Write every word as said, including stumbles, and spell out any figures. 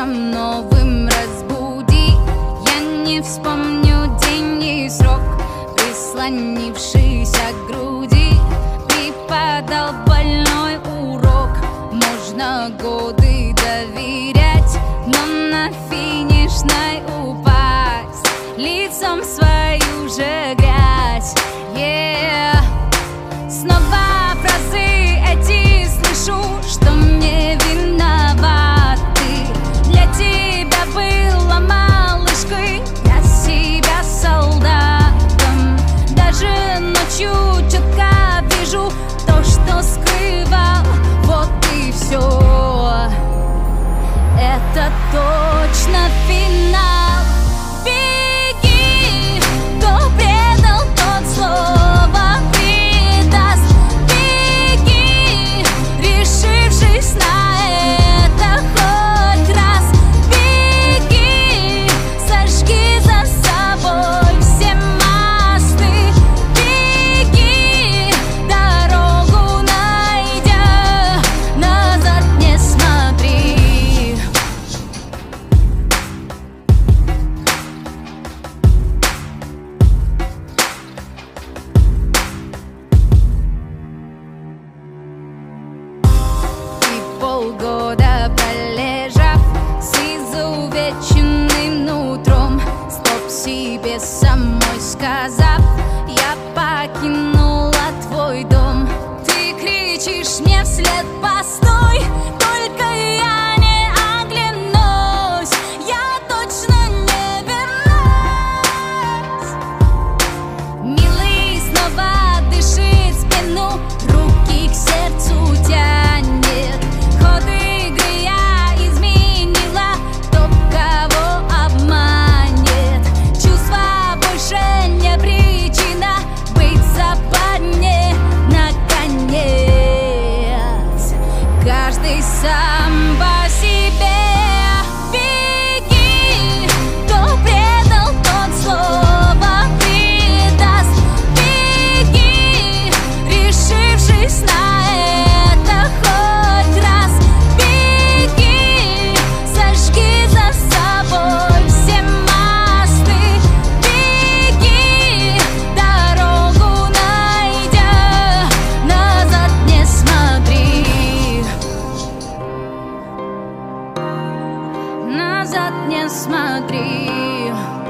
утром новым разбуди. Я не вспомню день и срок, прислонившийся к груди. Преподал больной урок. Можно годы доверять, но на финишной упасть лицом в свою же грязь. Yeah. Снова фразы эти слышу, что мне виноват ты. Для тебя была малышкой, для себя солдатом. Даже ночью четко вижу то, что скрывал. Вот и все. Это точно финал. Беги, кто предал, тот слово предаст. Беги, решившись на это хоть раз. Беги, сожги за собой все мосты. Беги, дорогу найдя, назад не смотри. Полгода пролежав с изувеченным нутром, стоп себе самой сказав, я покинула твой дом. Ты кричишь мне вслед: постой, только я не оглянусь, я точно не вернусь. Милый снова дышит в спину, руки к сердцу тянет. Ход игры я изменила, кто кого обманет. Чувства больше не причина быть в западне. Наконец, каждый сам по себе. Беги, кто предал, тот слово предаст. Беги, решившись на это хоть раз. Беги, сожги за собой все мосты. Беги, дорогу найдя, назад не смотри. Назад не смотри.